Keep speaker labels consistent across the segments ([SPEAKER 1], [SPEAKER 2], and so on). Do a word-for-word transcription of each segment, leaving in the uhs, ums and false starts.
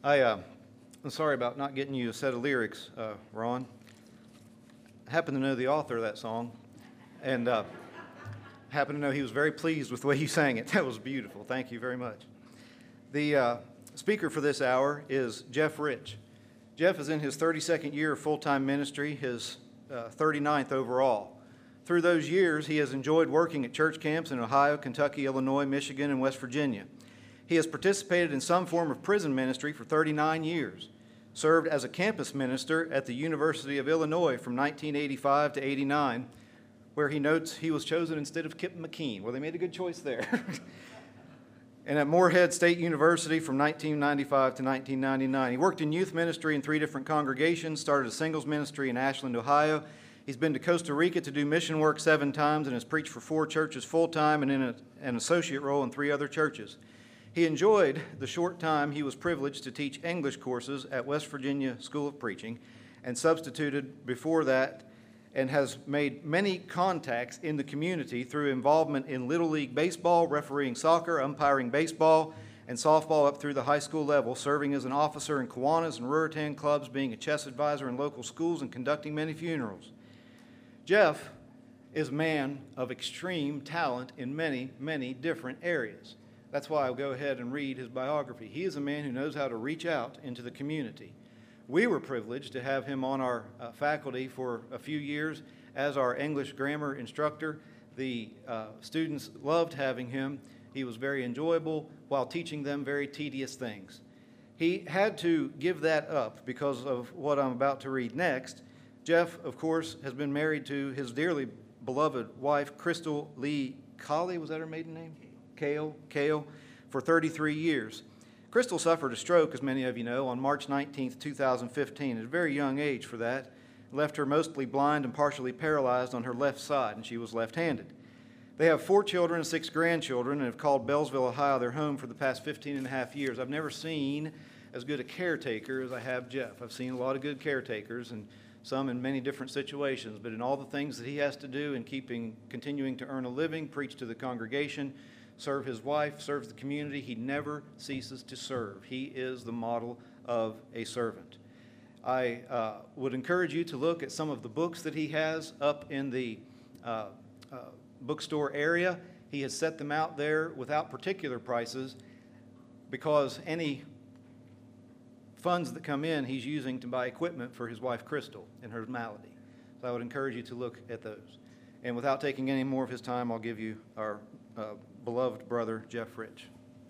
[SPEAKER 1] I, uh, I'm sorry about not getting you a set of lyrics, uh, Ron. I happen to know the author of that song, and uh, happen to know he was very pleased with the way you sang it. That was beautiful. Thank you very much. The uh, speaker for this hour is Jeff Rich. Jeff is in his thirty-second year of full-time ministry, his uh, thirty-ninth overall. Through those years, he has enjoyed working at church camps in Ohio, Kentucky, Illinois, Michigan, and West Virginia. He has participated in some form of prison ministry for thirty-nine years, served as a campus minister at the University of Illinois from nineteen eighty-five to eighty-nine, where he notes he was chosen instead of Kip McKean. Well, they made a good choice there. And at Morehead State University from nineteen ninety-five to nineteen ninety-nine. He worked in youth ministry in three different congregations, started a singles ministry in Ashland, Ohio. He's been to Costa Rica to do mission work seven times and has preached for four churches full-time and in a, an associate role in three other churches. He enjoyed the short time he was privileged to teach English courses at West Virginia School of Preaching and substituted before that, and has made many contacts in the community through involvement in Little League baseball, refereeing soccer, umpiring baseball, and softball up through the high school level, serving as an officer in Kiwanis and Ruritan clubs, being a chess advisor in local schools, and conducting many funerals. Jeff is a man of extreme talent in many, many different areas. That's why I'll go ahead and read his biography. He is a man who knows how to reach out into the community. We were privileged to have him on our uh, faculty for a few years as our English grammar instructor. The uh, students loved having him. He was very enjoyable while teaching them very tedious things. He had to give that up because of what I'm about to read next. Jeff, of course, has been married to his dearly beloved wife, Crystal Lee Colley. Was that her maiden name? Kale, Kale, for thirty-three years. Crystal suffered a stroke, as many of you know, on March nineteenth, two thousand fifteen, at a very young age for that. Left her mostly blind and partially paralyzed on her left side, and she was left-handed. They have four children and six grandchildren and have called Bellsville, Ohio, their home for the past fifteen and a half years. I've never seen as good a caretaker as I have Jeff. I've seen a lot of good caretakers, and some in many different situations, but in all the things that he has to do in keeping, continuing to earn a living, preach to the congregation, serve his wife, serves the community, he never ceases to serve. He is the model of a servant. I uh, would encourage you to look at some of the books that he has up in the uh, uh, bookstore area. He has set them out there without particular prices because any funds that come in he's using to buy equipment for his wife Crystal and her malady. So I would encourage you to look at those. And without taking any more of his time, I'll give you our uh, beloved brother, Jeff Rich.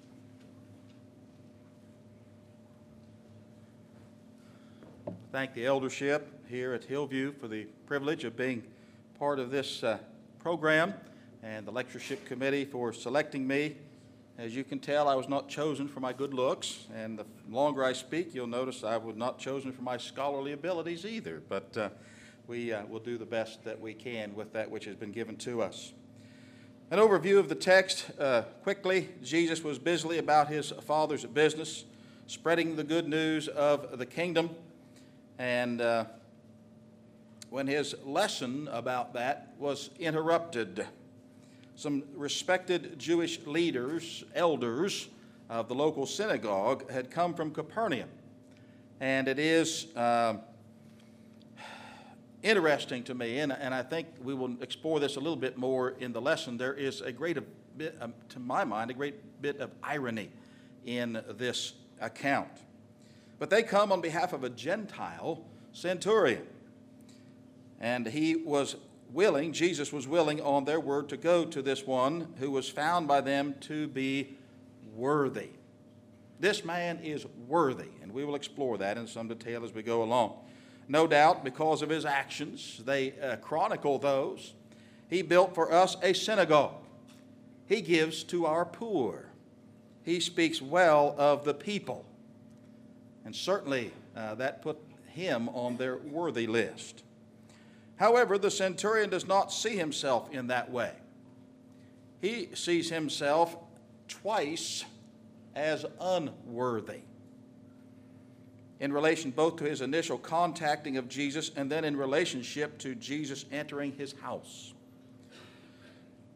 [SPEAKER 2] Thank the eldership here at Hillview for the privilege of being part of this uh, program, and the lectureship committee for selecting me. As you can tell, I was not chosen for my good looks, and the longer I speak, you'll notice I was not chosen for my scholarly abilities either, but uh, we uh, will do the best that we can with that which has been given to us. An overview of the text, uh, quickly. Jesus was busily about his Father's business, spreading the good news of the kingdom. And uh, when his lesson about that was interrupted, some respected Jewish leaders, elders of the local synagogue, had come from Capernaum. And it is Uh, interesting to me, and, and I think we will explore this a little bit more in the lesson. There is a great bit, um, to my mind, a great bit of irony in this account. But they come on behalf of a Gentile centurion, and he was willing, Jesus was willing on their word to go to this one who was found by them to be worthy. This man is worthy, and we will explore that in some detail as we go along. No doubt, because of his actions, they uh, chronicle those. He built for us a synagogue. He gives to our poor. He speaks well of the people. And certainly uh, that put him on their worthy list. However, the centurion does not see himself in that way. He sees himself twice as unworthy, in relation both to his initial contacting of Jesus and then in relationship to Jesus entering his house.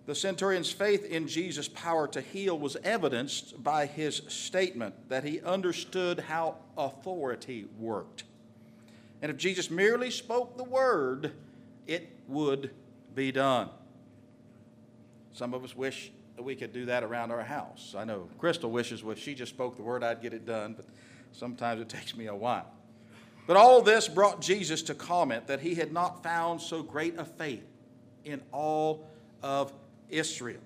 [SPEAKER 2] The centurion's faith in Jesus' power to heal was evidenced by his statement that he understood how authority worked. And if Jesus merely spoke the word, it would be done. Some of us wish that we could do that around our house. I know Crystal wishes if she just spoke the word, I'd get it done, but sometimes it takes me a while. But all this brought Jesus to comment that he had not found so great a faith in all of Israel.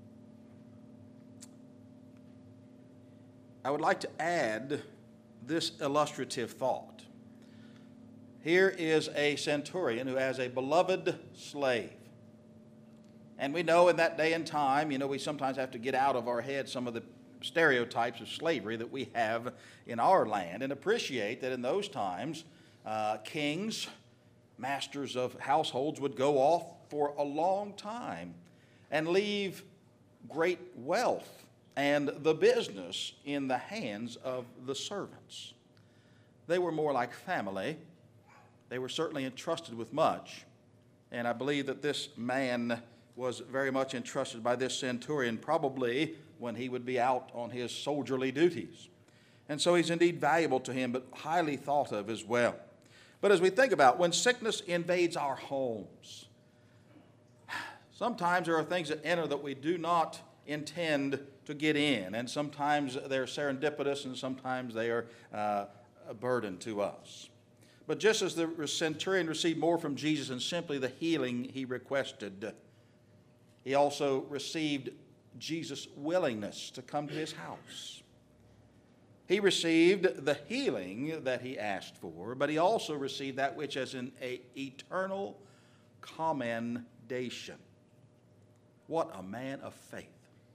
[SPEAKER 2] I would like to add this illustrative thought. Here is a centurion who has a beloved slave. And we know in that day and time, you know, we sometimes have to get out of our head some of the stereotypes of slavery that we have in our land and appreciate that in those times, uh, kings, masters of households would go off for a long time and leave great wealth and the business in the hands of the servants. They were more like family. They were certainly entrusted with much. And I believe that this man was very much entrusted by this centurion, probably when he would be out on his soldierly duties. And so he's indeed valuable to him, but highly thought of as well. But as we think about when sickness invades our homes, sometimes there are things that enter that we do not intend to get in, and sometimes they're serendipitous, and sometimes they are uh, a burden to us. But just as the centurion received more from Jesus than simply the healing he requested, he also received Jesus' willingness to come to his house. He received the healing that he asked for, but he also received that which is an a eternal commendation. What a man of faith.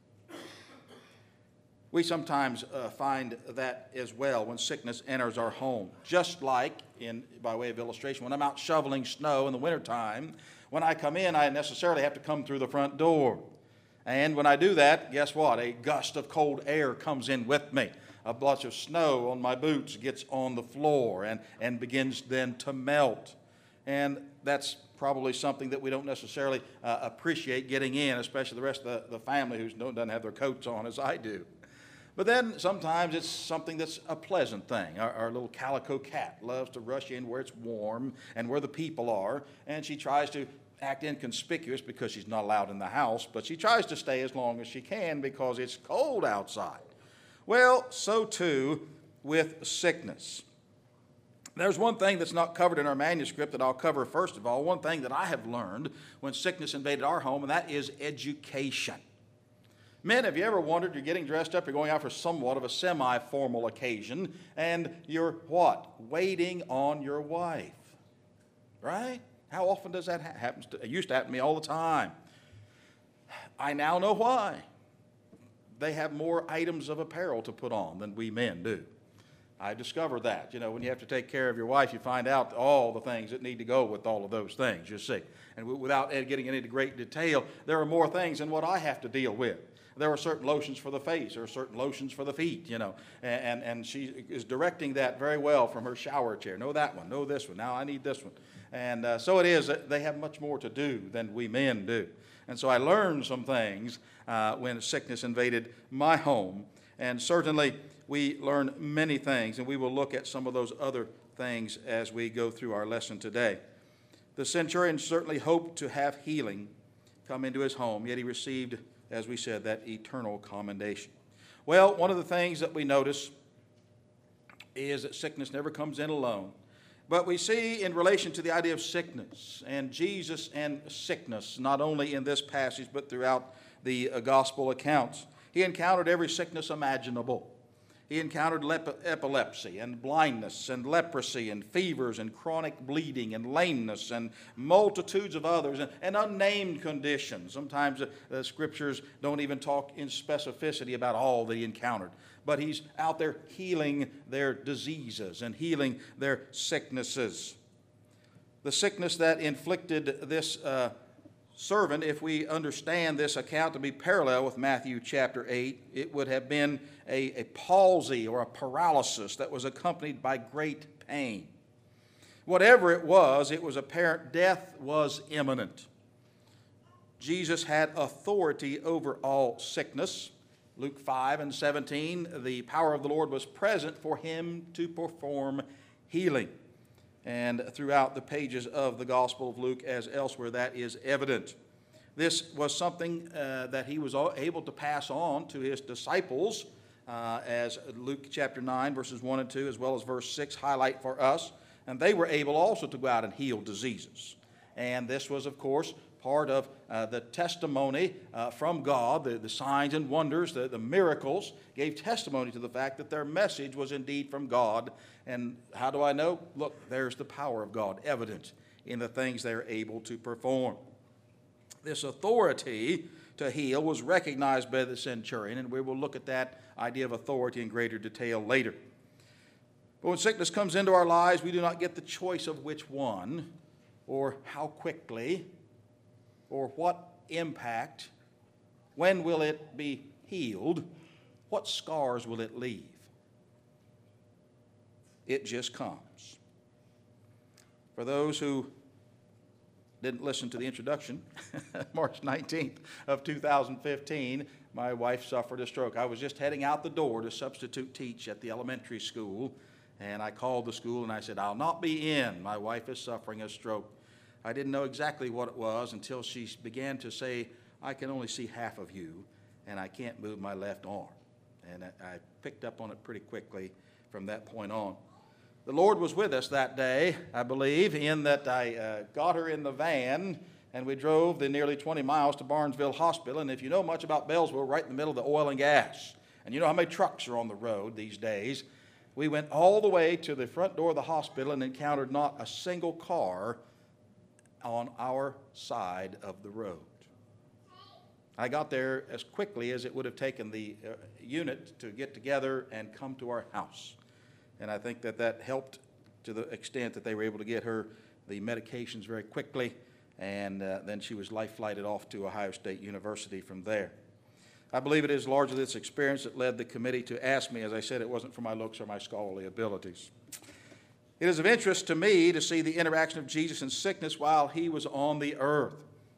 [SPEAKER 2] We sometimes uh, find that as well when sickness enters our home. Just like, in by way of illustration, when I'm out shoveling snow in the wintertime, when I come in, I necessarily have to come through the front door. And when I do that, guess what? A gust of cold air comes in with me. A bunch of snow on my boots gets on the floor and, and begins then to melt. And that's probably something that we don't necessarily uh, appreciate getting in, especially the rest of the, the family who doesn't have their coats on as I do. But then sometimes it's something that's a pleasant thing. Our, our little calico cat loves to rush in where it's warm and where the people are, and she tries to act inconspicuous because she's not allowed in the house, but she tries to stay as long as she can because it's cold outside. Well, so too with sickness. There's one thing that's not covered in our manuscript that I'll cover first of all, one thing that I have learned when sickness invaded our home, and that is education. Men, have you ever wondered, you're getting dressed up, you're going out for somewhat of a semi-formal occasion, and you're what? Waiting on your wife, right? How often does that ha- happen? It used to happen to me all the time. I now know why. They have more items of apparel to put on than we men do. I discovered that. You know, when you have to take care of your wife, you find out all the things that need to go with all of those things, you see. And w- without getting into great detail, there are more things than what I have to deal with. There are certain lotions for the face. There are certain lotions for the feet, you know. And, and she is directing that very well from her shower chair. No, that one. No, this one. Now I need this one. And uh, so it is that they have much more to do than we men do. And so I learned some things uh, when sickness invaded my home. And certainly we learn many things, and we will look at some of those other things as we go through our lesson today. The centurion certainly hoped to have healing come into his home, yet he received, as we said, that eternal commendation. Well, one of the things that we notice is that sickness never comes in alone. But we see in relation to the idea of sickness and Jesus and sickness, not only in this passage but throughout the uh, gospel accounts, he encountered every sickness imaginable. He encountered lep- epilepsy and blindness and leprosy and fevers and chronic bleeding and lameness and multitudes of others and, and unnamed conditions. Sometimes the, the scriptures don't even talk in specificity about all that he encountered. But he's out there healing their diseases and healing their sicknesses. The sickness that inflicted this uh, servant, if we understand this account to be parallel with Matthew chapter eight, it would have been a, a palsy or a paralysis that was accompanied by great pain. Whatever it was, it was apparent death was imminent. Jesus had authority over all sickness. Luke five and seventeen, the power of the Lord was present for him to perform healing. And throughout the pages of the Gospel of Luke, as elsewhere, that is evident. This was something uh, that he was able to pass on to his disciples, uh, as Luke chapter nine, verses one and two, as well as verse six highlight for us. And they were able also to go out and heal diseases. And this was, of course, part of uh, the testimony uh, from God, the, the signs and wonders, the, the miracles gave testimony to the fact that their message was indeed from God. And how do I know? Look, there's the power of God evident in the things they're able to perform. This authority to heal was recognized by the centurion, and we will look at that idea of authority in greater detail later. But when sickness comes into our lives, we do not get the choice of which one, or how quickly, or what impact. When will it be healed? What scars will it leave? It just comes. For those who didn't listen to the introduction, March nineteenth of two thousand fifteen, my wife suffered a stroke. I was just heading out the door to substitute teach at the elementary school, and I called the school and I said, "I'll not be in. My wife is suffering a stroke." I didn't know exactly what it was until she began to say, "I can only see half of you, and I can't move my left arm." And I picked up on it pretty quickly from that point on. The Lord was with us that day, I believe, in that I uh, got her in the van, and we drove the nearly twenty miles to Barnesville Hospital. And if you know much about Bellsville, right in the middle of the oil and gas, and you know how many trucks are on the road these days, we went all the way to the front door of the hospital and encountered not a single car on our side of the road. I got there as quickly as it would have taken the uh, unit to get together and come to our house. And I think that that helped to the extent that they were able to get her the medications very quickly, and uh, then she was life-flighted off to Ohio State University from there. I believe it is largely this experience that led the committee to ask me. As I said, it wasn't for my looks or my scholarly abilities. It is of interest to me to see the interaction of Jesus in sickness while he was on the earth.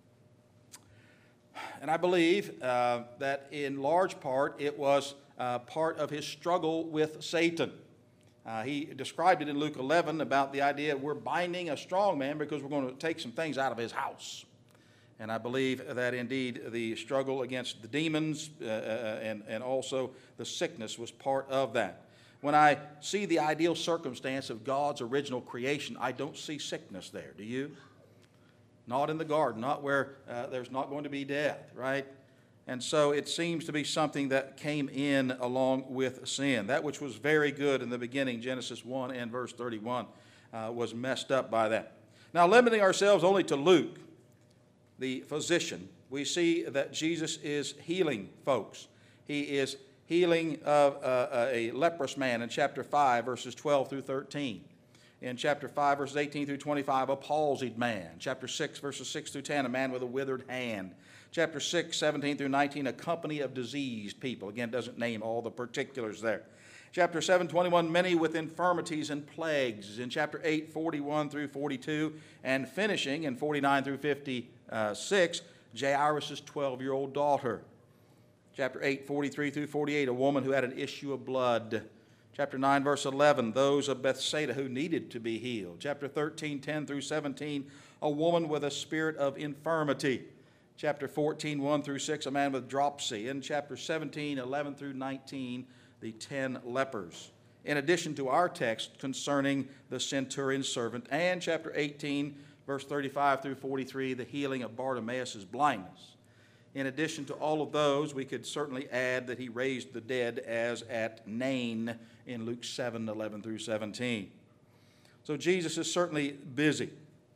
[SPEAKER 2] And I believe uh, that in large part it was uh, part of his struggle with Satan. Uh, he described it in Luke eleven about the idea we're binding a strong man because we're going to take some things out of his house. And I believe that indeed the struggle against the demons uh, and, and also the sickness was part of that. When I see the ideal circumstance of God's original creation, I don't see sickness there. Do you? Not in the garden, not where uh, there's not going to be death, right? And so it seems to be something that came in along with sin. That which was very good in the beginning, Genesis one and verse thirty-one, uh, was messed up by that. Now, limiting ourselves only to Luke, the physician, we see that Jesus is healing folks. He is healing of uh, a leprous man in chapter five, verses twelve through thirteen. In chapter five, verses eighteen through twenty-five, a palsied man. Chapter six, verses six through ten, a man with a withered hand. Chapter six, seventeen through nineteen, a company of diseased people. Again, doesn't name all the particulars there. Chapter seven, twenty-one, many with infirmities and plagues. In chapter eight, forty-one through forty-two, and finishing in forty-nine through fifty-six, Jairus' twelve-year-old daughter. Chapter eight, forty-three through forty-eight, a woman who had an issue of blood. Chapter nine, verse eleven, those of Bethsaida who needed to be healed. Chapter thirteen, ten through seventeen, a woman with a spirit of infirmity. Chapter fourteen, one through six, a man with dropsy. In chapter seventeen, eleven through nineteen, the ten lepers. In addition to our text concerning the centurion's servant, and chapter eighteen, verse thirty-five through forty-three, the healing of Bartimaeus' blindness. In addition to all of those, we could certainly add that he raised the dead as at Nain in Luke seven, eleven through seventeen. So Jesus is certainly busy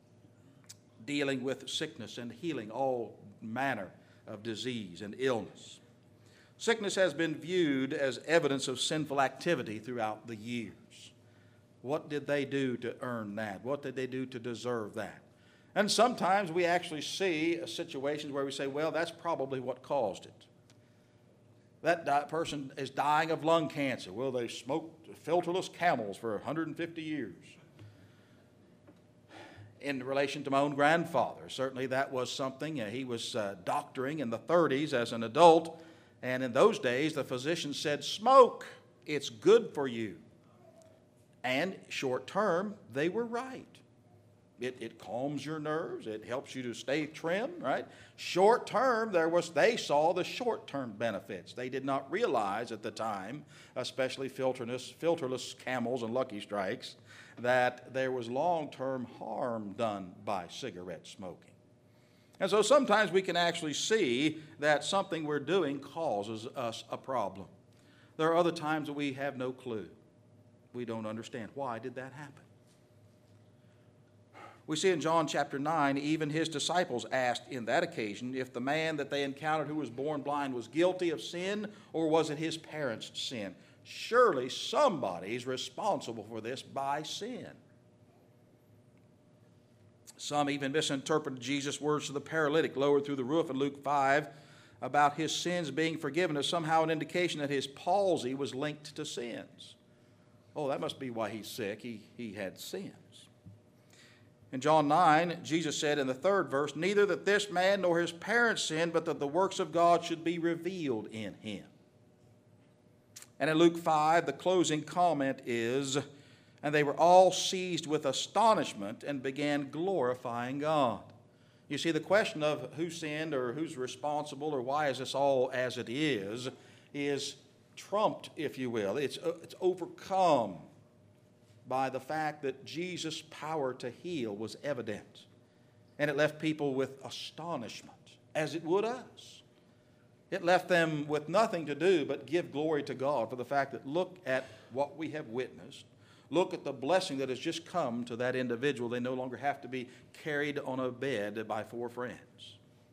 [SPEAKER 2] dealing with sickness and healing all manner of disease and illness. Sickness has been viewed as evidence of sinful activity throughout the years. What did they do to earn that? What did they do to deserve that? And sometimes we actually see situations where we say, well, that's probably what caused it. That di- person is dying of lung cancer. Well, they smoked filterless Camels for one hundred fifty years. in relation to my own grandfather. Certainly that was something. Uh, he was uh, doctoring in the thirties as an adult, and in those days the physician said, smoke, it's good for you. And short term, they were right. It, it calms your nerves. It helps you to stay trim, right? Short term, there was, they saw the short term benefits. They did not realize at the time, especially filterless, filterless Camels and Lucky Strikes, that there was long term harm done by cigarette smoking. And so sometimes we can actually see that something we're doing causes us a problem. There are other times that we have no clue. We don't understand. Why did that happen? We see in John chapter nine, even his disciples asked in that occasion if the man that they encountered who was born blind was guilty of sin, or was it his parents' sin? Surely somebody's responsible for this by sin. Some even misinterpreted Jesus' words to the paralytic lowered through the roof in Luke five about his sins being forgiven as somehow an indication that his palsy was linked to sins. Oh, that must be why he's sick. He, he had sins. In John nine, Jesus said in the third verse, neither that this man nor his parents sinned, but that the works of God should be revealed in him. And in Luke five, the closing comment is, and they were all seized with astonishment and began glorifying God. You see, the question of who sinned or who's responsible or why is this all as it is, is trumped, if you will. It's, it's overcome by the fact that Jesus' power to heal was evident. And it left people with astonishment, as it would us. It left them with nothing to do but give glory to God for the fact that look at what we have witnessed. Look at the blessing that has just come to that individual. They no longer have to be carried on a bed by four friends.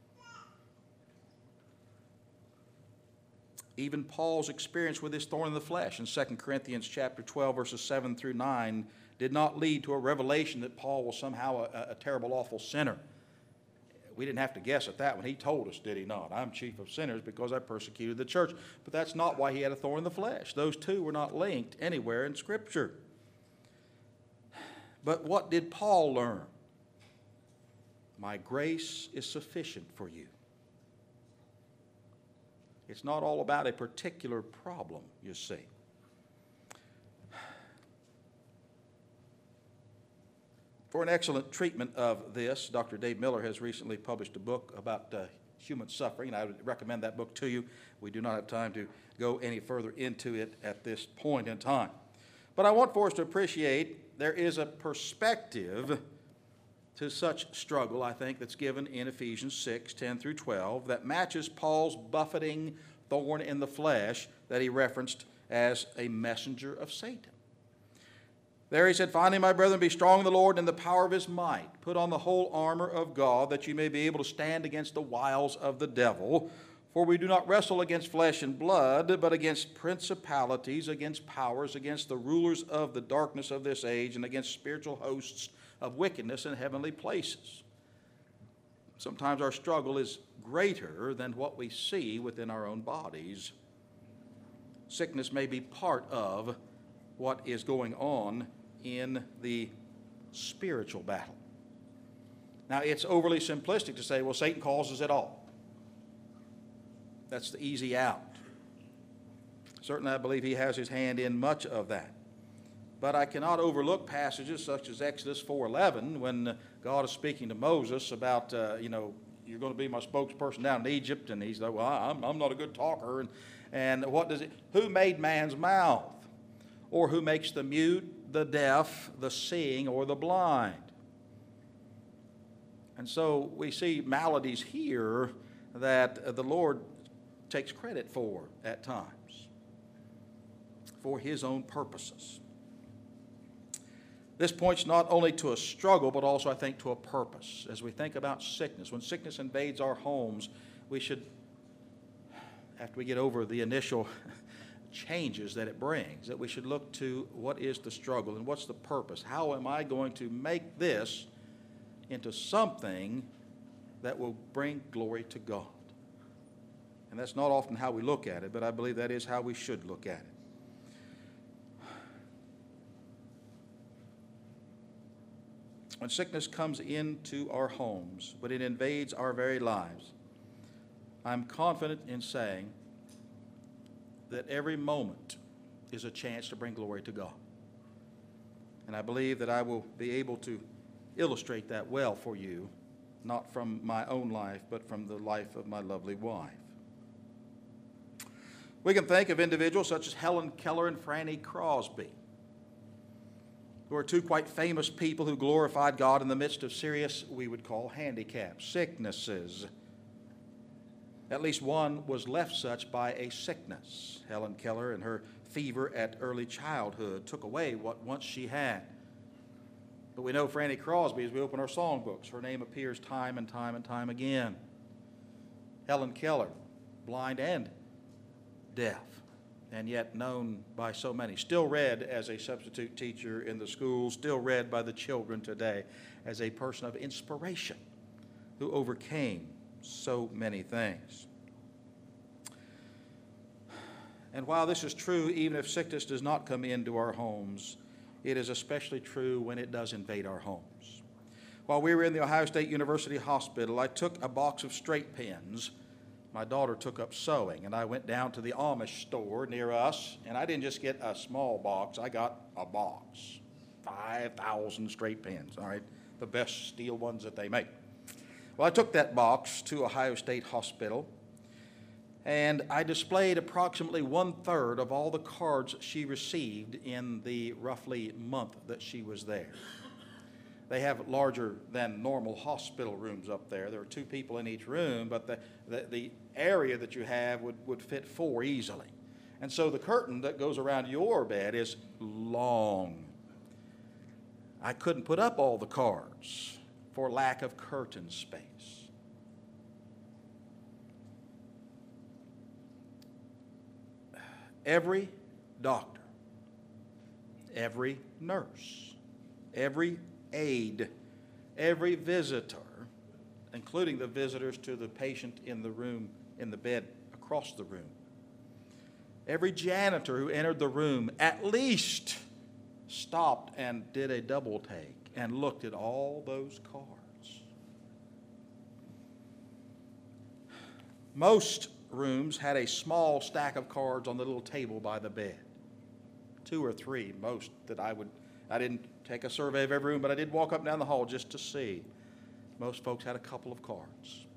[SPEAKER 2] Even Paul's experience with his thorn in the flesh in Second Corinthians chapter twelve, verses seven through nine, did not lead to a revelation that Paul was somehow a, a terrible, awful sinner. We didn't have to guess at that when he told us, did he not? I'm chief of sinners because I persecuted the church. But that's not why he had a thorn in the flesh. Those two were not linked anywhere in Scripture. But what did Paul learn? My grace is sufficient for you. It's not all about a particular problem, you see. For an excellent treatment of this, Doctor Dave Miller has recently published a book about uh, human suffering, and I would recommend that book to you. We do not have time to go any further into it at this point in time. But I want for us to appreciate there is a perspective to such struggle, I think, that's given in Ephesians six, ten through twelve, that matches Paul's buffeting thorn in the flesh that he referenced as a messenger of Satan. There he said, finally, my brethren, be strong in the Lord and in the power of his might. Put on the whole armor of God, that you may be able to stand against the wiles of the devil. For we do not wrestle against flesh and blood, but against principalities, against powers, against the rulers of the darkness of this age, and against spiritual hosts of wickedness in heavenly places. Sometimes our struggle is greater than what we see within our own bodies. Sickness may be part of what is going on in the spiritual battle. Now, it's overly simplistic to say, well, Satan causes it all. That's the easy out. Certainly, I believe he has his hand in much of that. But I cannot overlook passages such as Exodus four eleven, when God is speaking to Moses about, uh, you know, you're going to be my spokesperson down in Egypt. And he's like, well, I'm, I'm not a good talker. And, and what does it, who made man's mouth? Or who makes the mute, the deaf, the seeing, or the blind? And so we see maladies here that the Lord takes credit for at times, for his own purposes. This points not only to a struggle, but also, I think, to a purpose. As we think about sickness, when sickness invades our homes, we should, after we get over the initial changes that it brings, that we should look to what is the struggle and what's the purpose. How am I going to make this into something that will bring glory to God? And that's not often how we look at it, but I believe that is how we should look at it. when sickness comes into our homes, when it invades our very lives, I'm confident in saying that every moment is a chance to bring glory to God. And I believe that I will be able to illustrate that well for you, not from my own life, but from the life of my lovely wife. We can think of individuals such as Helen Keller and Franny Crosby, who are two quite famous people who glorified God in the midst of serious, we would call handicaps, sicknesses. At least one was left such by a sickness. Helen Keller and her fever at early childhood took away what once she had. But we know Franny Crosby, as we open our songbooks, her name appears time and time and time again. Helen Keller, blind and deaf, and yet known by so many, still read as a substitute teacher in the schools, still read by the children today as a person of inspiration who overcame so many things. And while this is true, even if sickness does not come into our homes, it is especially true when it does invade our homes. While we were in the Ohio State University Hospital, I took a box of straight pins. My daughter took up sewing, and I went down to the Amish store near us, and I didn't just get a small box, I got a box. five thousand straight pins, all right, the best steel ones that they make. Well, I took that box to Ohio State Hospital, and I displayed approximately one-third of all the cards she received in the roughly month that she was there. They have larger than normal hospital rooms up there. There are two people in each room, but the, the, the area that you have would, would fit four easily. And so the curtain that goes around your bed is long. I couldn't put up all the cards for lack of curtain space. Every doctor, every nurse, every aide, every visitor, including the visitors to the patient in the room, in the bed across the room, every janitor who entered the room at least stopped and did a double take and looked at all those cards. Most rooms had a small stack of cards on the little table by the bed. Two or three, most that I would, I didn't take a survey of every room, but I did walk up and down the hall just to see. Most folks had a couple of cards.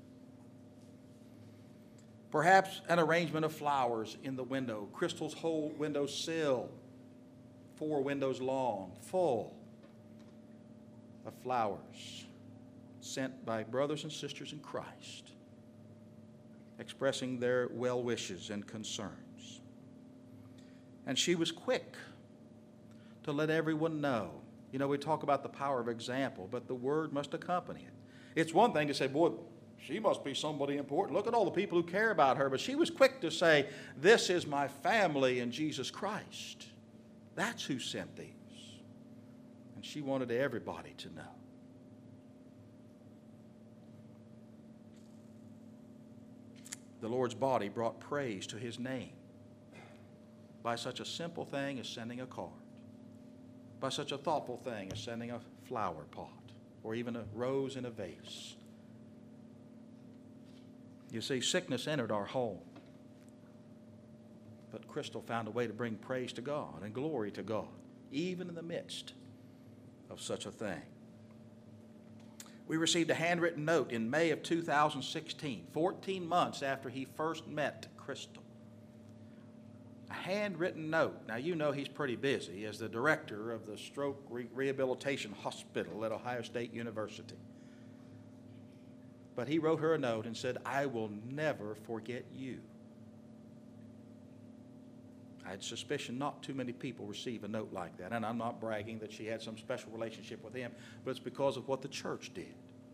[SPEAKER 2] Perhaps an arrangement of flowers in the window, Crystal's whole window sill, four windows long, full of flowers sent by brothers and sisters in Christ, expressing their well wishes and concerns. And she was quick to let everyone know. You know, we talk about the power of example, but the word must accompany it. It's one thing to say, boy, she must be somebody important. Look at all the people who care about her. But she was quick to say, this is my family in Jesus Christ. That's who sent these. And she wanted everybody to know. The Lord's body brought praise to his name by such a simple thing as sending a card, by such a thoughtful thing as sending a flower pot or even a rose in a vase. You see, sickness entered our home, but Crystal found a way to bring praise to God and glory to God, even in the midst of such a thing. We received a handwritten note in May of two thousand sixteen, fourteen months after he first met Crystal. A handwritten note. Now, you know he's pretty busy as the director of the Stroke Re- Rehabilitation Hospital at Ohio State University. But he wrote her a note and said, I will never forget you. I had suspicion not too many people receive a note like that. And I'm not bragging that she had some special relationship with him, but it's because of what the church did.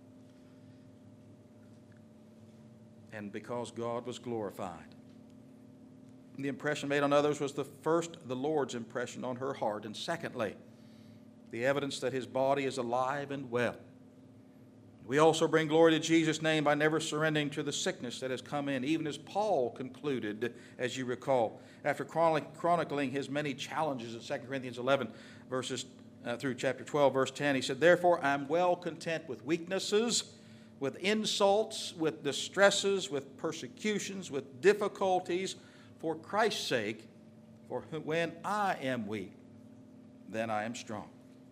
[SPEAKER 2] And because God was glorified. The impression made on others was the first, the Lord's impression on her heart. And secondly, the evidence that his body is alive and well. We also bring glory to Jesus' name by never surrendering to the sickness that has come in, even as Paul concluded, as you recall, after chronicling his many challenges in Second Corinthians eleven, verses uh, through chapter twelve, verse ten, he said, "Therefore I am well content with weaknesses, with insults, with distresses, with persecutions, with difficulties, for Christ's sake. For when I am weak, then I am strong."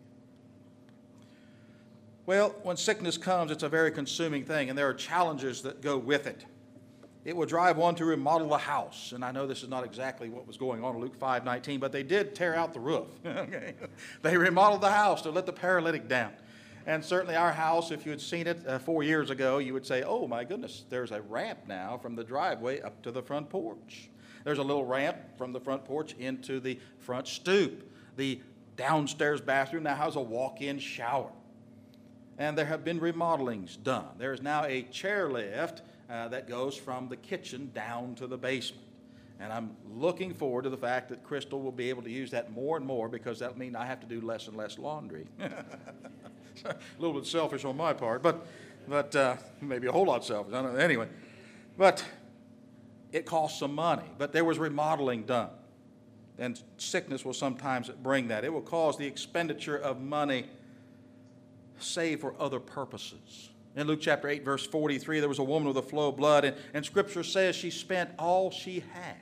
[SPEAKER 2] Well, when sickness comes, it's a very consuming thing, and there are challenges that go with it. It will drive one to remodel the house, and I know this is not exactly what was going on in Luke five nineteen, but they did tear out the roof. Okay? They remodeled the house to let the paralytic down. And certainly our house, if you had seen it uh, four years ago, you would say, "Oh my goodness, there's a ramp now from the driveway up to the front porch. There's a little ramp from the front porch into the front stoop. The downstairs bathroom now has a walk-in shower. And there have been remodelings done. There is now a chairlift uh, that goes from the kitchen down to the basement. And I'm looking forward to the fact that Crystal will be able to use that more and more, because that'll mean I have to do less and less laundry." A little bit selfish on my part, but, but uh, maybe a whole lot selfish. I don't know. Anyway, but it costs some money. But there was remodeling done. And sickness will sometimes bring that. It will cause the expenditure of money saved for other purposes. In Luke chapter eight, verse forty-three, there was a woman with a flow of blood, and, and Scripture says she spent all she had.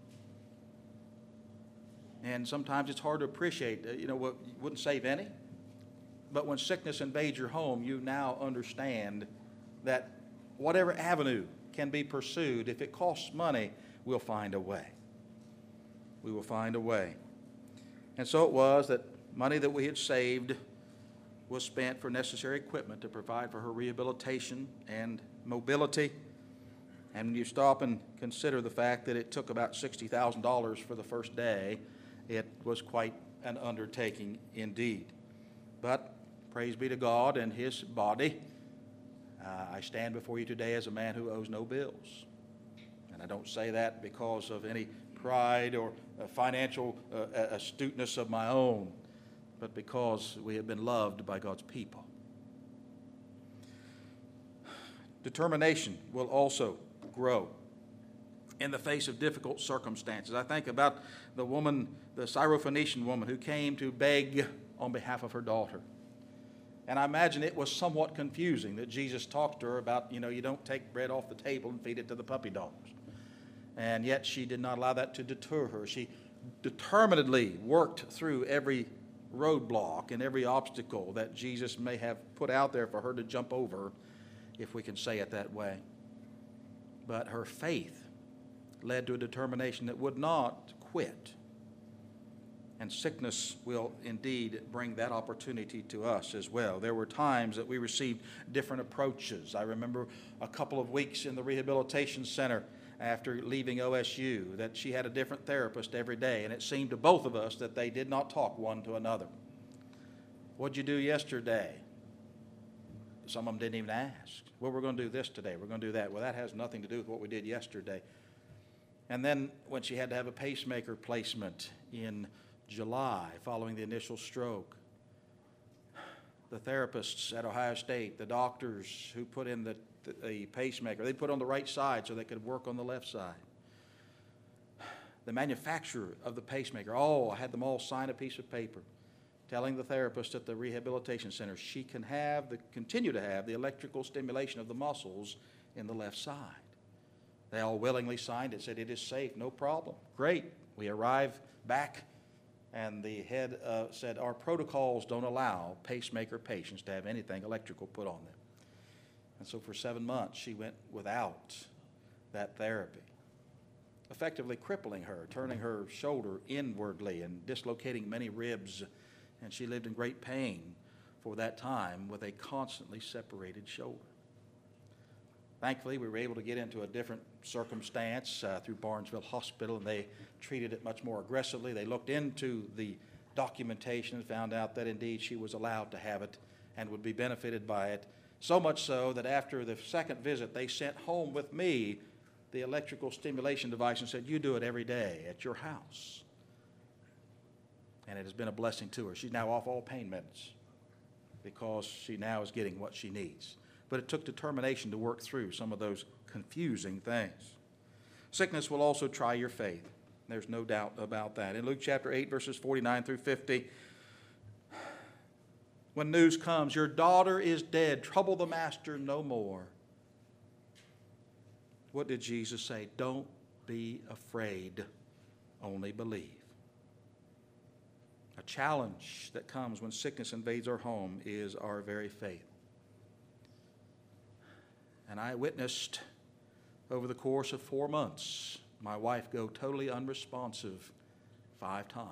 [SPEAKER 2] And sometimes it's hard to appreciate, uh, you know, what wouldn't save any. But when sickness invades your home, you now understand that whatever avenue can be pursued, if it costs money, we'll find a way. We will find a way. And so it was that money that we had saved was spent for necessary equipment to provide for her rehabilitation and mobility. And when you stop and consider the fact that it took about sixty thousand dollars for the first day, it was quite an undertaking indeed. But praise be to God and His body. Uh, I stand before you today as a man who owes no bills. And I don't say that because of any pride or uh, financial uh, astuteness of my own, but because we have been loved by God's people. Determination will also grow in the face of difficult circumstances. I think about the woman, the Syrophoenician woman, who came to beg on behalf of her daughter. And I imagine it was somewhat confusing that Jesus talked to her about, you know, you don't take bread off the table and feed it to the puppy dogs. And yet she did not allow that to deter her. She determinedly worked through every roadblock and every obstacle that Jesus may have put out there for her to jump over, if we can say it that way. But her faith led to a determination that would not quit. And sickness will indeed bring that opportunity to us as well. There were times that we received different approaches. I remember a couple of weeks in the rehabilitation center after leaving O S U that she had a different therapist every day, and it seemed to both of us that they did not talk one to another. "What'd you do yesterday?" Some of them didn't even ask. "Well, we're going to do this today. We're going to do that." Well, that has nothing to do with what we did yesterday. And then when she had to have a pacemaker placement in July following the initial stroke, the therapists at Ohio State, the doctors who put in the, the, the pacemaker, they put on the right side so they could work on the left side. The manufacturer of the pacemaker, oh, I had them all sign a piece of paper telling the therapist at the rehabilitation center she can have, the, continue to have the electrical stimulation of the muscles in the left side. They all willingly signed it, said it is safe, no problem. Great. We arrive back, and the head uh, said, "Our protocols don't allow pacemaker patients to have anything electrical put on them." And so for seven months, she went without that therapy, effectively crippling her, turning her shoulder inwardly and dislocating many ribs. And she lived in great pain for that time with a constantly separated shoulder. Thankfully, we were able to get into a different circumstance uh, through Barnesville Hospital, and they treated it much more aggressively. They looked into the documentation and found out that indeed she was allowed to have it and would be benefited by it. So much so that after the second visit, they sent home with me the electrical stimulation device and said, "You do it every day at your house." And it has been a blessing to her. She's now off all pain meds because she now is getting what she needs. But it took determination to work through some of those confusing things. Sickness will also try your faith. There's no doubt about that. In Luke chapter eight, verses forty-nine through fifty, when news comes, your daughter is dead, trouble the master no more. What did Jesus say? Don't be afraid, only believe. A challenge that comes when sickness invades our home is our very faith. And I witnessed over the course of four months my wife go totally unresponsive five times.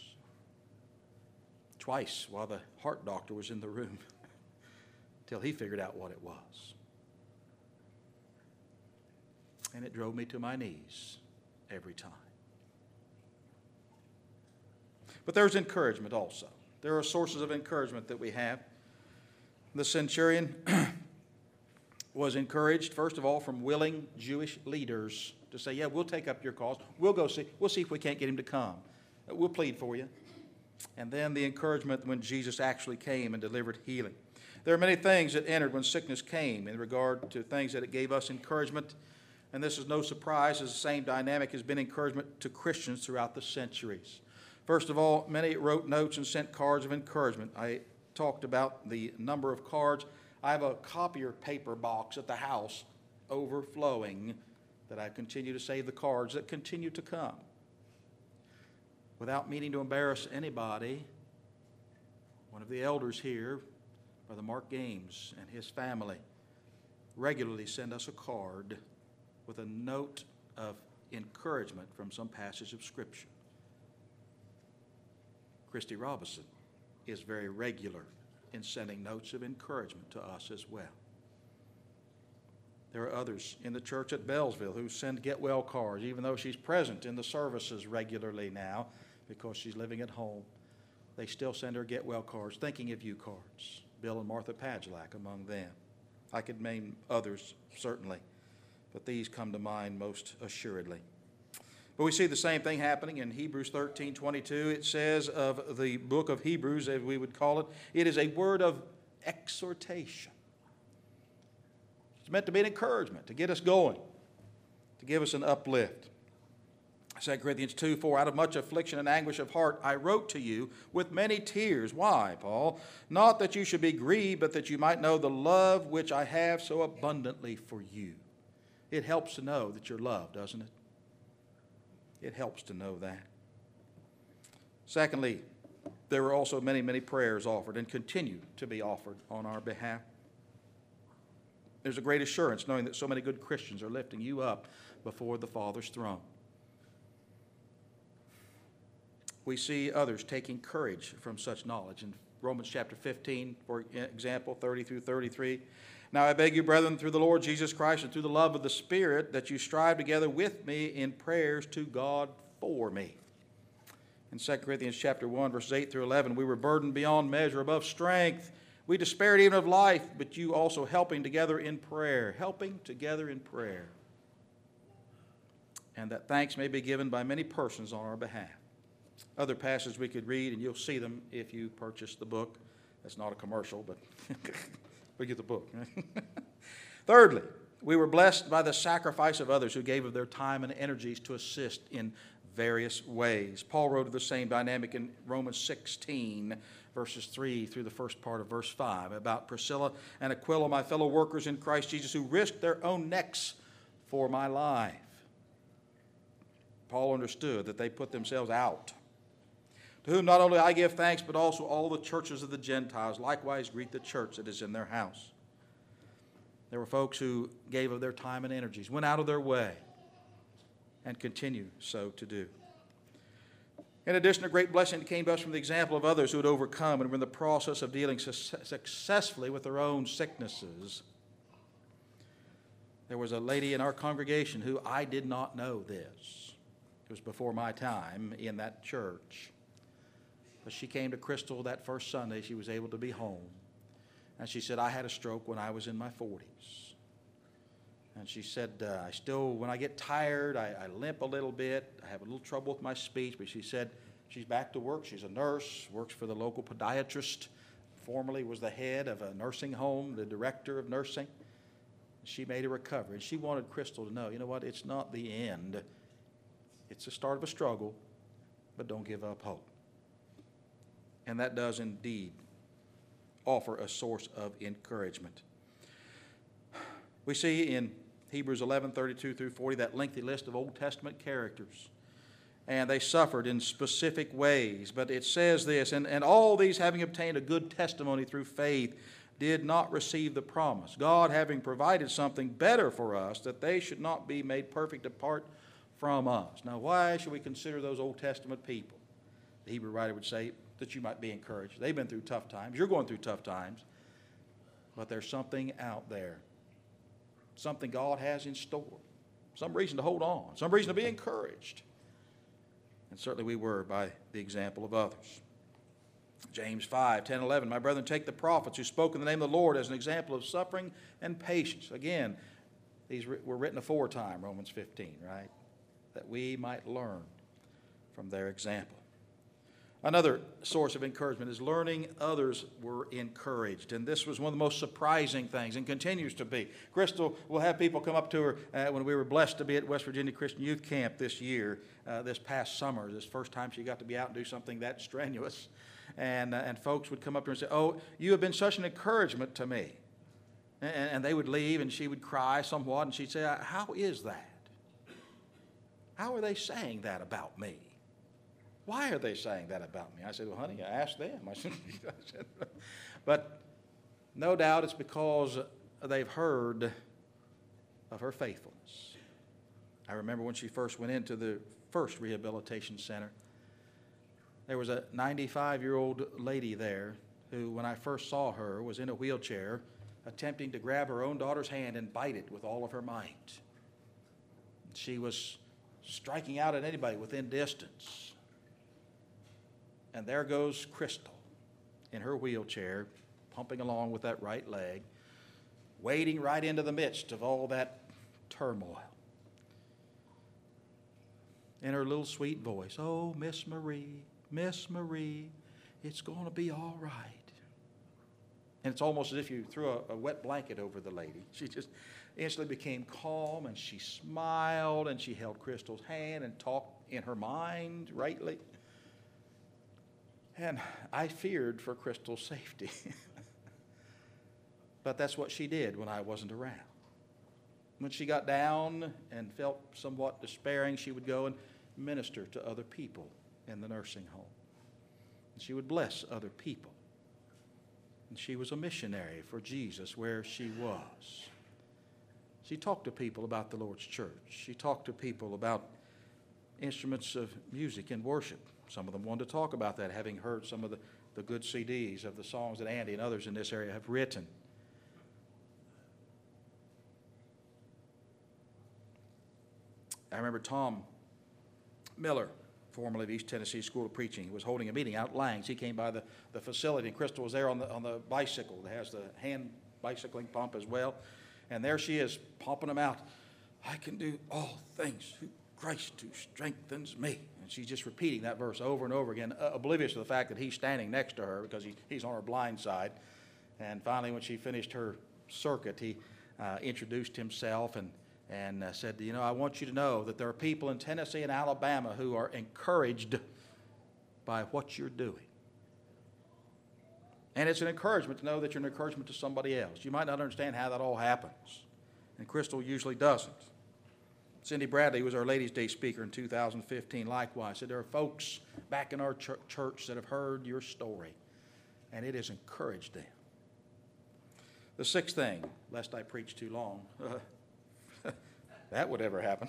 [SPEAKER 2] Twice while the heart doctor was in the room till he figured out what it was. And it drove me to my knees every time. But there's encouragement also. There are sources of encouragement that we have. The centurion was encouraged, first of all, from willing Jewish leaders to say, yeah, we'll take up your cause. We'll go see. We'll see if we can't get him to come. We'll plead for you. And then the encouragement when Jesus actually came and delivered healing. There are many things that entered when sickness came in regard to things that it gave us encouragement. And this is no surprise, as the same dynamic has been encouragement to Christians throughout the centuries. First of all, many wrote notes and sent cards of encouragement. I talked about the number of cards. I have a copier paper box at the house overflowing that I continue to save the cards that continue to come. Without meaning to embarrass anybody, one of the elders here, Brother Mark Games and his family, regularly send us a card with a note of encouragement from some passage of Scripture. Christy Robinson is very regular in sending notes of encouragement to us as well. There are others in the church at Bellsville who send get well cards, even though she's present in the services regularly now because she's living at home. They still send her get well cards, thinking of you cards. Bill and Martha Padgelack among them. I could name others, certainly, but these come to mind most assuredly. But we see the same thing happening in Hebrews thirteen twenty-two. It says of the book of Hebrews, as we would call it, it is a word of exhortation. It's meant to be an encouragement, to get us going, to give us an uplift. Second Corinthians two four, out of much affliction and anguish of heart, I wrote to you with many tears. Why, Paul? Not that you should be grieved, but that you might know the love which I have so abundantly for you. It helps to know that you're loved, doesn't it? It helps to know that. Secondly, there were also many, many prayers offered and continue to be offered on our behalf. There's a great assurance knowing that so many good Christians are lifting you up before the Father's throne. We see others taking courage from such knowledge. In Romans chapter fifteen, for example, thirty through thirty-three, now I beg you, brethren, through the Lord Jesus Christ and through the love of the Spirit, that you strive together with me in prayers to God for me. In Second Corinthians chapter one, verses eight through eleven, we were burdened beyond measure, above strength. We despaired even of life, but you also helping together in prayer, helping together in prayer. And that thanks may be given by many persons on our behalf. Other passages we could read, and you'll see them if you purchase the book. That's not a commercial, but we get the book. Thirdly, we were blessed by the sacrifice of others who gave of their time and energies to assist in various ways. Paul wrote of the same dynamic in Romans sixteen, verses three through the first part of verse five, about Priscilla and Aquila, my fellow workers in Christ Jesus, who risked their own necks for my life. Paul understood that they put themselves out. To whom not only I give thanks, but also all the churches of the Gentiles likewise greet the church that is in their house. There were folks who gave of their time and energies, went out of their way, and continue so to do. In addition, a great blessing came to us from the example of others who had overcome and were in the process of dealing su- successfully with their own sicknesses. There was a lady in our congregation who I did not know this. It was before my time in that church. But she came to Crystal that first Sunday. She was able to be home. And she said, I had a stroke when I was in my forties. And she said, uh, I still, when I get tired, I, I limp a little bit. I have a little trouble with my speech. But she said she's back to work. She's a nurse, works for the local podiatrist. Formerly was the head of a nursing home, the director of nursing. She made a recovery. And she wanted Crystal to know, you know what, it's not the end. It's the start of a struggle, but don't give up hope. And that does indeed offer a source of encouragement. We see in Hebrews eleven, thirty-two through forty, that lengthy list of Old Testament characters. And they suffered in specific ways. But it says this, and, and all these, having obtained a good testimony through faith, did not receive the promise, God having provided something better for us, that they should not be made perfect apart from us. Now, why should we consider those Old Testament people? The Hebrew writer would say that you might be encouraged. They've been through tough times. You're going through tough times. But there's something out there. Something God has in store. Some reason to hold on. Some reason to be encouraged. And certainly we were by the example of others. James five, ten, eleven, my brethren, take the prophets who spoke in the name of the Lord as an example of suffering and patience. Again, these were written aforetime, Romans fifteen, right? That we might learn from their example. Another source of encouragement is learning others were encouraged. And this was one of the most surprising things and continues to be. Crystal will have people come up to her uh, when we were blessed to be at West Virginia Christian Youth Camp this year, uh, this past summer, this first time she got to be out and do something that strenuous. And, uh, and folks would come up to her and say, oh, you have been such an encouragement to me. And, and they would leave and she would cry somewhat and she'd say, how is that? How are they saying that about me? Why are they saying that about me? I said, well, honey, ask them. I said, but no doubt it's because they've heard of her faithfulness. I remember when she first went into the first rehabilitation center, there was a ninety-five-year-old lady there who, when I first saw her, was in a wheelchair attempting to grab her own daughter's hand and bite it with all of her might. She was striking out at anybody within distance. And there goes Crystal in her wheelchair, pumping along with that right leg, wading right into the midst of all that turmoil. In her little sweet voice, oh, Miss Marie, Miss Marie, it's going to be all right. And it's almost as if you threw a, a wet blanket over the lady. She just instantly became calm, and she smiled, and she held Crystal's hand and talked in her mind rightly. And I feared for Crystal's safety. But that's what she did when I wasn't around. When she got down and felt somewhat despairing, she would go and minister to other people in the nursing home. And she would bless other people. And she was a missionary for Jesus where she was. She talked to people about the Lord's church. She talked to people about instruments of music and worship. Some of them wanted to talk about that, having heard some of the, the good C Ds of the songs that Andy and others in this area have written. I remember Tom Miller, formerly of East Tennessee School of Preaching, was holding a meeting out at Langs. He came by the, the facility, and Crystal was there on the, on the bicycle that has the hand bicycling pump as well. And there she is, pumping them out. I can do all things through Christ who strengthens me. And she's just repeating that verse over and over again, uh, oblivious to the fact that he's standing next to her because he, he's on her blind side. And finally, when she finished her circuit, he uh, introduced himself and, and uh, said, you know, I want you to know that there are people in Tennessee and Alabama who are encouraged by what you're doing. And it's an encouragement to know that you're an encouragement to somebody else. You might not understand how that all happens, and Crystal usually doesn't. Cindy Bradley was our Ladies' Day speaker in two thousand fifteen. Likewise, said there are folks back in our ch- church that have heard your story, and it has encouraged them. The sixth thing, lest I preach too long, uh, that would ever happen.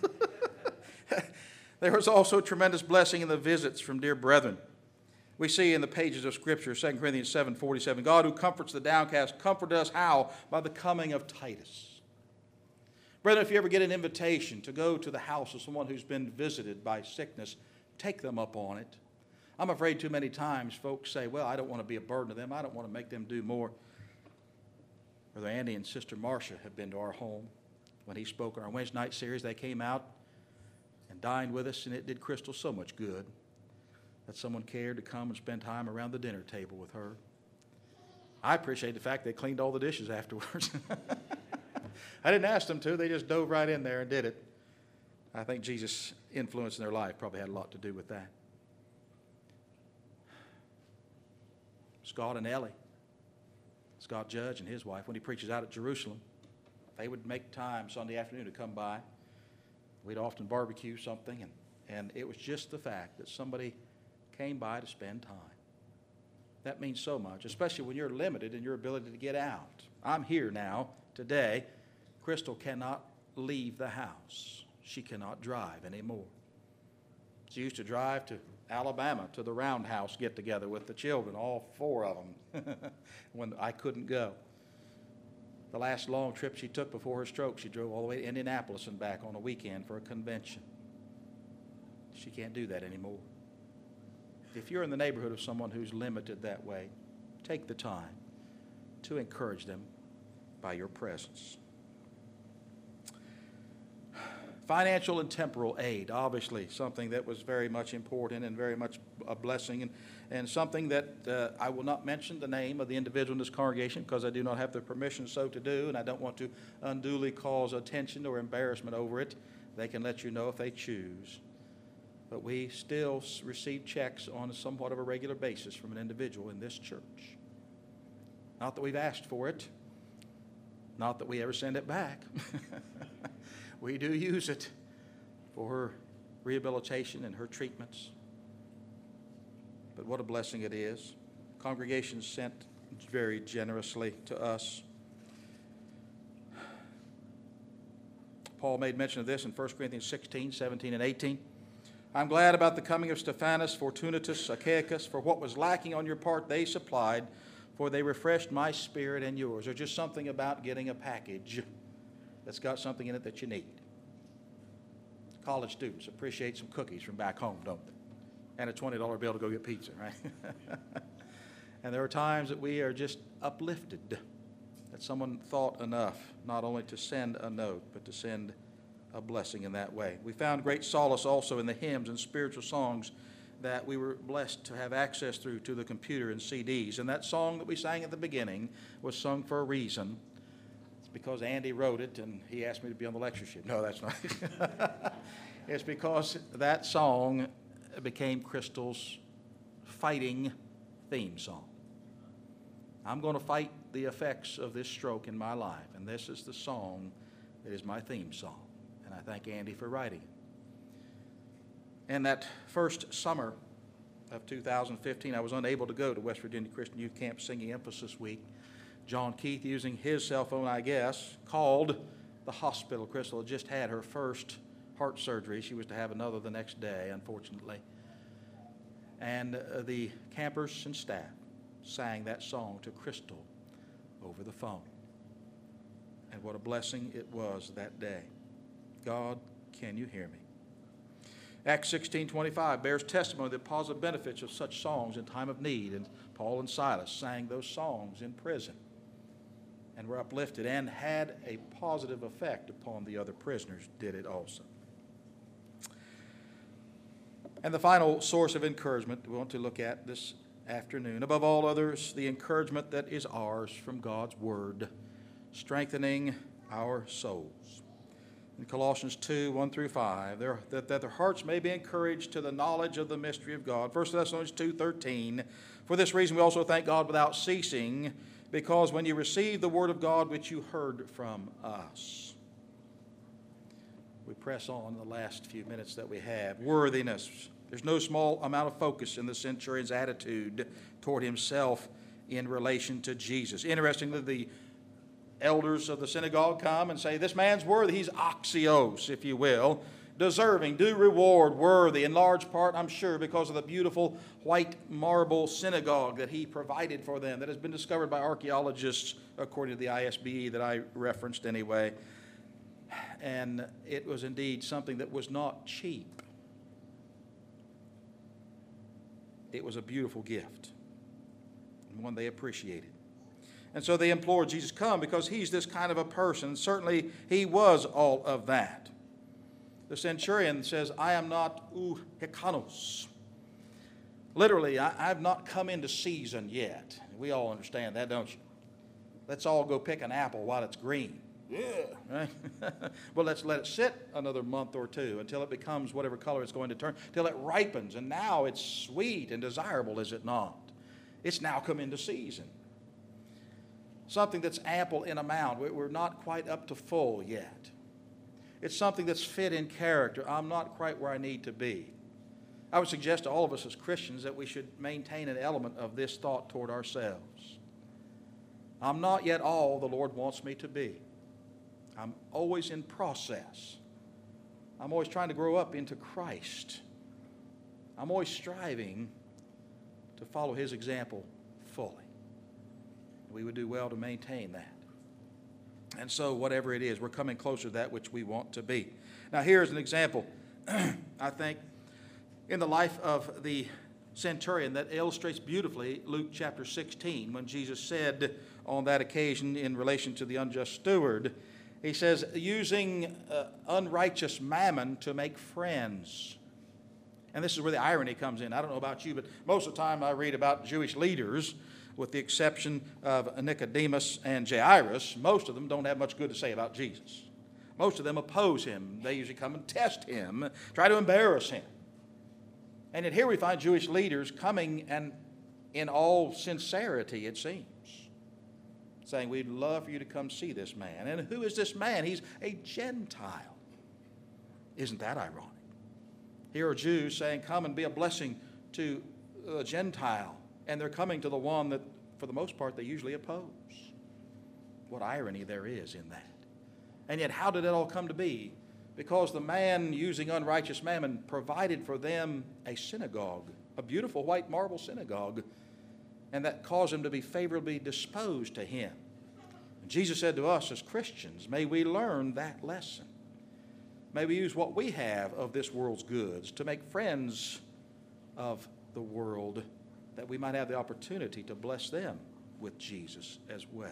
[SPEAKER 2] There was also tremendous blessing in the visits from dear brethren. We see in the pages of Scripture, Second Corinthians seven forty-seven, God who comforts the downcast, comforted us how? By the coming of Titus. Brethren, if you ever get an invitation to go to the house of someone who's been visited by sickness, take them up on it. I'm afraid too many times folks say, well, I don't want to be a burden to them. I don't want to make them do more. Brother Andy and Sister Marcia have been to our home. When he spoke on our Wednesday night series, they came out and dined with us, and it did Crystal so much good that someone cared to come and spend time around the dinner table with her. I appreciate the fact they cleaned all the dishes afterwards. I didn't ask them to. They just dove right in there and did it. I think Jesus' influence in their life probably had a lot to do with that. Scott and Ellie Scott Judge and his wife, when he preaches out at Jerusalem, they would make time Sunday afternoon to come by. We'd often barbecue something, and, and it was just the fact that somebody came by to spend time. That means so much, especially when you're limited in your ability to get out. I'm here now, today. Crystal cannot leave the house. She cannot drive anymore. She used to drive to Alabama to the Roundhouse get-together with the children, all four of them, when I couldn't go. The last long trip she took before her stroke, she drove all the way to Indianapolis and back on a weekend for a convention. She can't do that anymore. If you're in the neighborhood of someone who's limited that way, take the time to encourage them by your presence. Financial and temporal aid, obviously something that was very much important and very much a blessing, and, and something that uh, I will not mention the name of the individual in this congregation because I do not have the permission so to do, and I don't want to unduly cause attention or embarrassment over it. They can let you know if they choose. But we still receive checks on somewhat of a regular basis from an individual in this church. Not that we've asked for it, not that we ever send it back. We do use it for her rehabilitation and her treatments. But what a blessing it is. Congregations sent very generously to us. Paul made mention of this in First Corinthians sixteen, seventeen, and eighteen. I'm glad about the coming of Stephanas, Fortunatus, Achaicus, for what was lacking on your part they supplied, for they refreshed my spirit and yours. There's just something about getting a package that's got something in it that you need. College students appreciate some cookies from back home, don't they? And a twenty dollar bill to go get pizza, right? And there are times that we are just uplifted, that someone thought enough not only to send a note, but to send a blessing in that way. We found great solace also in the hymns and spiritual songs that we were blessed to have access through to the computer and C Ds. And that song that we sang at the beginning was sung for a reason. It's because Andy wrote it and he asked me to be on the lectureship. No, that's not. It's because that song became Crystal's fighting theme song. I'm going to fight the effects of this stroke in my life, and this is the song that is my theme song. And I thank Andy for writing it. And that first summer of two thousand fifteen, I was unable to go to West Virginia Christian Youth Camp Singing Emphasis Week. John Keith, using his cell phone, I guess, called the hospital. Crystal had just had her first heart surgery. She was to have another the next day, unfortunately. And uh, the campers and staff sang that song to Crystal over the phone. And what a blessing it was that day. God, can you hear me? Acts sixteen twenty-five bears testimony of the positive benefits of such songs in time of need. And Paul and Silas sang those songs in prison and were uplifted and had a positive effect upon the other prisoners, did it also. And the final source of encouragement we want to look at this afternoon, above all others, the encouragement that is ours from God's Word, strengthening our souls. In Colossians two, one through five, there, that, that their hearts may be encouraged to the knowledge of the mystery of God. First Thessalonians two, thirteen, for this reason we also thank God without ceasing, because when you received the word of God which you heard from us. We press on the last few minutes that we have. Worthiness. There's no small amount of focus in the centurion's attitude toward himself in relation to Jesus. Interestingly, the elders of the synagogue come and say, this man's worthy. He's axios, if you will, deserving, due reward, worthy, in large part, I'm sure, because of the beautiful white marble synagogue that he provided for them that has been discovered by archaeologists, according to the I S B E that I referenced anyway. And it was indeed something that was not cheap. It was a beautiful gift, and one they appreciated. And so they implored Jesus, come, because he's this kind of a person. Certainly, he was all of that. The centurion says, I am not ou hekanos. Literally, I, I've not come into season yet. We all understand that, don't you? Let's all go pick an apple while it's green. Yeah. Right? Well, let's let it sit another month or two until it becomes whatever color it's going to turn, till it ripens. And now it's sweet and desirable, is it not? It's now come into season. something that's ample in amount. We- We're not quite up to full yet. It's something that's fit in character. I'm not quite where I need to be. I would suggest to all of us as Christians that we should maintain an element of this thought toward ourselves. I'm not yet all the Lord wants me to be. I'm always in process. I'm always trying to grow up into Christ. I'm always striving to follow His example fully. We would do well to maintain that. And so whatever it is, we're coming closer to that which we want to be. Now here's an example, I think, in the life of the centurion that illustrates beautifully Luke chapter sixteen, when Jesus said on that occasion in relation to the unjust steward, He says, using uh, unrighteous mammon to make friends. And this is where the irony comes in. I don't know about you, but most of the time I read about Jewish leaders, with the exception of Nicodemus and Jairus, most of them don't have much good to say about Jesus. Most of them oppose Him. They usually come and test Him, try to embarrass Him. And yet here we find Jewish leaders coming and in all sincerity, it seems, saying, we'd love for you to come see this man. And who is this man? He's a Gentile. Isn't that ironic? Here are Jews saying, come and be a blessing to a Gentile. And they're coming to the one that, for the most part, they usually oppose. What irony there is in that. And yet, how did it all come to be? Because the man using unrighteous mammon provided for them a synagogue, a beautiful white marble synagogue, and that caused them to be favorably disposed to Him. And Jesus said to us as Christians, may we learn that lesson. May we use what we have of this world's goods to make friends of the world, that we might have the opportunity to bless them with Jesus as well.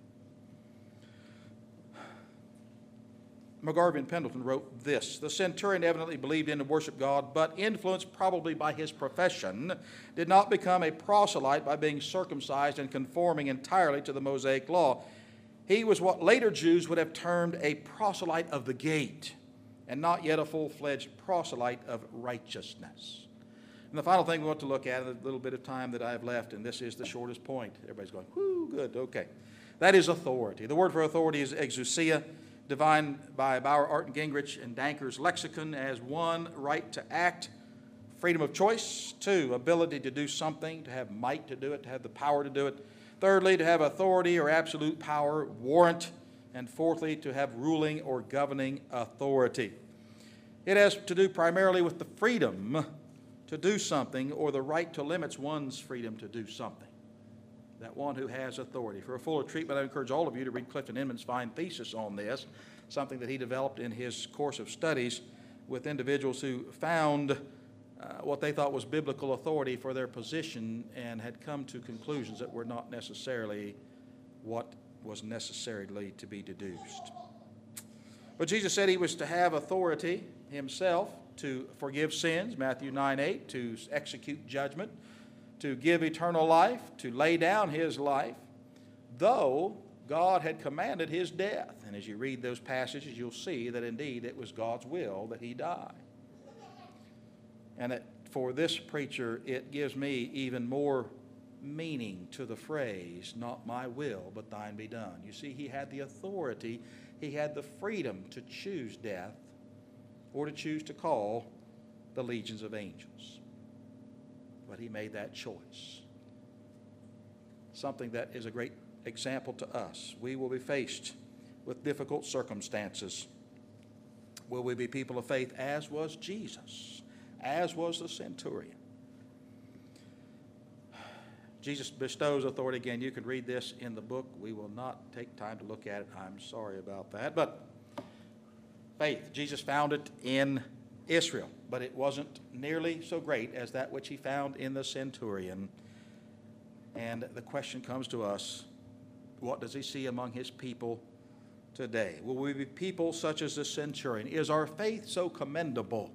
[SPEAKER 2] McGarvey Pendleton wrote this: the centurion evidently believed in and worshiped God, but influenced probably by his profession, did not become a proselyte by being circumcised and conforming entirely to the Mosaic law. He was what later Jews would have termed a proselyte of the gate, and not yet a full-fledged proselyte of righteousness. And the final thing we want to look at in the little bit of time that I have left, and this is the shortest point. Everybody's going, whoo, good, okay. That is authority. The word for authority is exousia, defined by Bauer, Art, and Gingrich in Danker's lexicon as one, right to act, freedom of choice; two, ability to do something, to have might to do it, to have the power to do it; thirdly, to have authority or absolute power, warrant; and fourthly, to have ruling or governing authority. It has to do primarily with the freedom to do something, or the right to limit one's freedom to do something. That one who has authority. For a fuller treatment, I encourage all of you to read Clifton Inman's fine thesis on this, something that he developed in his course of studies with individuals who found uh, what they thought was biblical authority for their position and had come to conclusions that were not necessarily what was necessarily to be deduced. But Jesus said He was to have authority Himself to forgive sins, Matthew nine eight, to execute judgment, to give eternal life, to lay down His life, though God had commanded His death. And as you read those passages, you'll see that indeed it was God's will that He die. And that for this preacher, it gives me even more meaning to the phrase, not my will, but thine be done. You see, He had the authority, He had the freedom to choose death, or to choose to call the legions of angels. But He made that choice. Something that is a great example to us. We will be faced with difficult circumstances. Will we be people of faith as was Jesus, as was the centurion? Jesus bestows authority. Again, you can read this in the book. We will not take time to look at it. I'm sorry about that. But faith, Jesus found it in Israel, but it wasn't nearly so great as that which He found in the centurion. And the question comes to us, what does He see among His people today? Will we be people such as the centurion? Is our faith so commendable?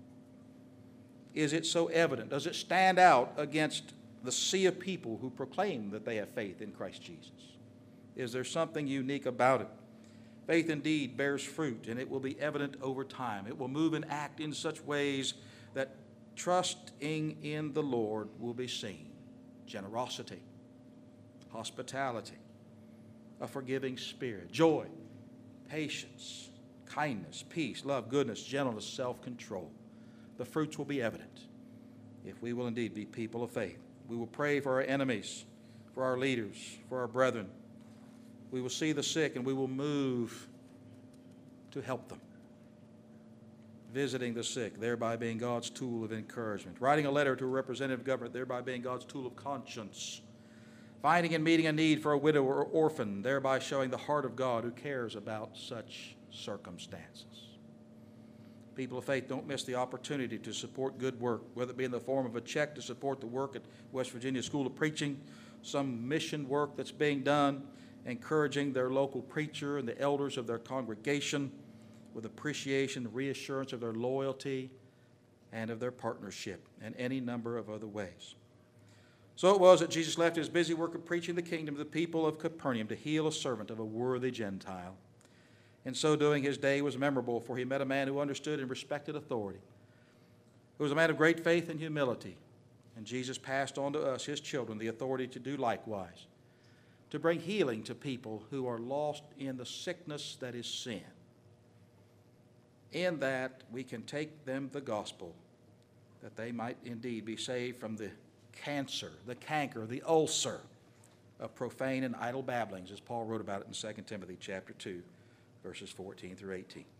[SPEAKER 2] Is it so evident? Does it stand out against the sea of people who proclaim that they have faith in Christ Jesus? Is there something unique about it? Faith indeed bears fruit, and it will be evident over time. It will move and act in such ways that trusting in the Lord will be seen. Generosity, hospitality, a forgiving spirit, joy, patience, kindness, peace, love, goodness, gentleness, self-control. The fruits will be evident if we will indeed be people of faith. We will pray for our enemies, for our leaders, for our brethren. We will see the sick and we will move to help them. Visiting the sick, thereby being God's tool of encouragement. Writing a letter to a representative of government, thereby being God's tool of conscience. Finding and meeting a need for a widow or orphan, thereby showing the heart of God who cares about such circumstances. People of faith, don't miss the opportunity to support good work, whether it be in the form of a check to support the work at West Virginia School of Preaching, some mission work that's being done, encouraging their local preacher and the elders of their congregation with appreciation, reassurance of their loyalty and of their partnership, and any number of other ways. So it was that Jesus left his busy work of preaching the kingdom to the people of Capernaum to heal a servant of a worthy Gentile. In so doing, his day was memorable, for he met a man who understood and respected authority, who was a man of great faith and humility. And Jesus passed on to us, his children, the authority to do likewise, to bring healing to people who are lost in the sickness that is sin. In that, we can take them the gospel, that they might indeed be saved from the cancer, the canker, the ulcer of profane and idle babblings, as Paul wrote about it in Second Timothy chapter two, verses fourteen through eighteen.